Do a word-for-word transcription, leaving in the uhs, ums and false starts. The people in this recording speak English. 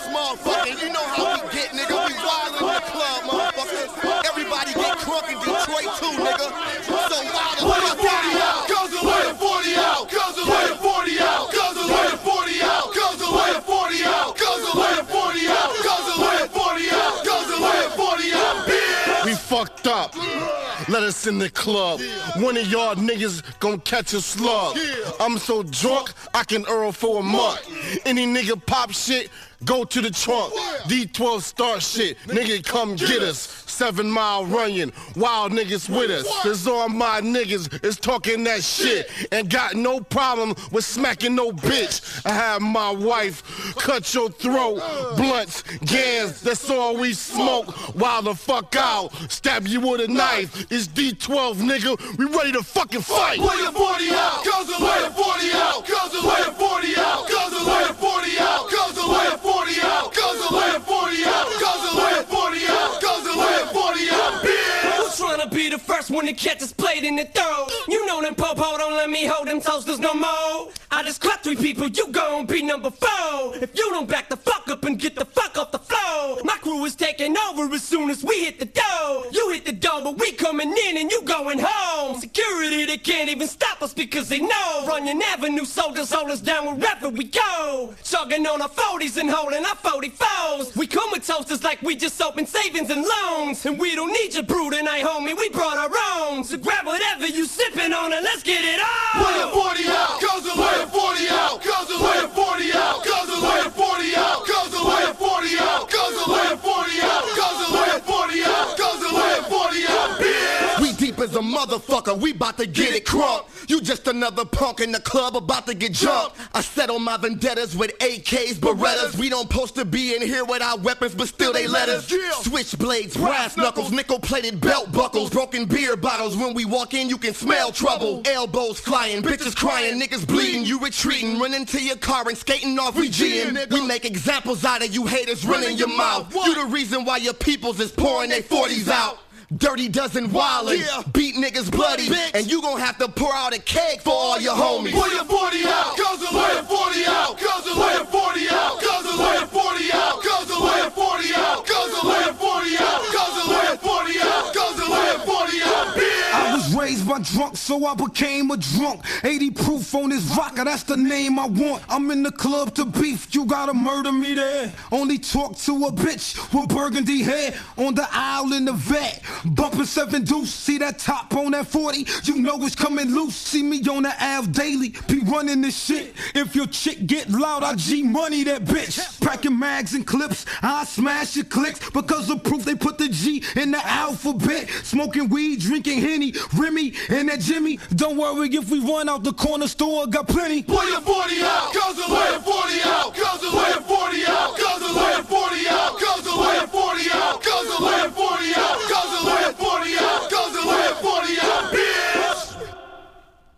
motherfucker. You know how we get, nigga. We wild in the club, motherfucker. Everybody get crunk in Detroit too, nigga. So wild the fuck out. Goes away to forty out. Goes away to forty out. Goes away to forty out. Goes away to forty out. Goes away to forty out. Goes away to forty out. Goes away to forty out. We fucked up. Let us in the club. One of y'all niggas gon' catch a slug. I'm so drunk, I can earl for a month. Any nigga pop shit, go to the trunk. D twelve start shit, nigga come get us. Seven mile running, wild niggas with us. Cause all my niggas is talking that shit. And got no problem with smacking no bitch. I have my wife cut your throat. Blunts, gans, that's all we smoke. Wild the fuck out, stab you with a knife. It's D twelve, nigga, we ready to fucking fight. Play the forty out, goes away to forty out, goes away to forty out, goes away to forty out, goes away to forty out, goes away to forty out, goes away to forty out, goes away to forty out, bitch. Who's trying to be the first one to catch us played in the throat? You know them po-po don't let me hold them toasters no more. I just clap three people, you gon' be number four. If you don't back the fuck up and get the fuck off the floor, my crew is taking over as soon as we hit the door. You hit the door, but we coming in and you going home. Security, they can't even stop us because they know Runyon Avenue soldiers hold us down wherever we go. Chugging on our forties and holding our forty-fours. We come with toasters like we just opened savings and loans. And we don't need your brew tonight, homie, we brought our own. So grab whatever you sipping on and let's get it on. Play the forty out, goes away to forty out, goes away to forty out, goes away to forty out, goes away to forty out, goes away to forty out, goes away to forty out, goes away to forty out, bitch. We deep as a motherfucker, we bout to get it crunk. You just another punk in the club about to get jumped. I settle my vendettas with A Ks, Berettas. We don't supposed to be in here with our weapons, but still they let us. Switchblades, brass knuckles, nickel-plated belt buckles, broken beer bottles. When we walk in, you can smell trouble. Elbows flying, bitches crying, niggas bleeding. You retreating, running to your car and skating off. We G'ing. We make examples out of you haters running your mouth. You the reason why your peoples is pouring their forties out. Dirty dozen wildin', yeah. Beat niggas bloody, bitch. And you gon' have to pour out a cake for all your homies. Pull your forty out, goes away to forty out, goes away to forty out, goes away to forty out, goes away to forty out, goes away to forty out, goes away to forty out, goes away to forty out, bitch. I was raised by drunks, so I became a drunk. eighty proof on this vodka, that's the name I want. I'm in the club to beef, you gotta murder me there. Only talk to a bitch with burgundy hair. On the aisle in the vet, bumping seven deuce. See that top on that forty? You know it's coming loose. See me on the Ave daily, be running this shit. If your chick get loud, I G-money that bitch. Packing mags and clips, I smash your clicks. Because of proof, they put the G in the alphabet. Smoking weed, drinking Henny, Remy, and that Jimmy. Don't worry if we run out the corner store, got plenty. Pull your forty out, goes away to forty out, goes away to forty out, goes away to forty out, goes away to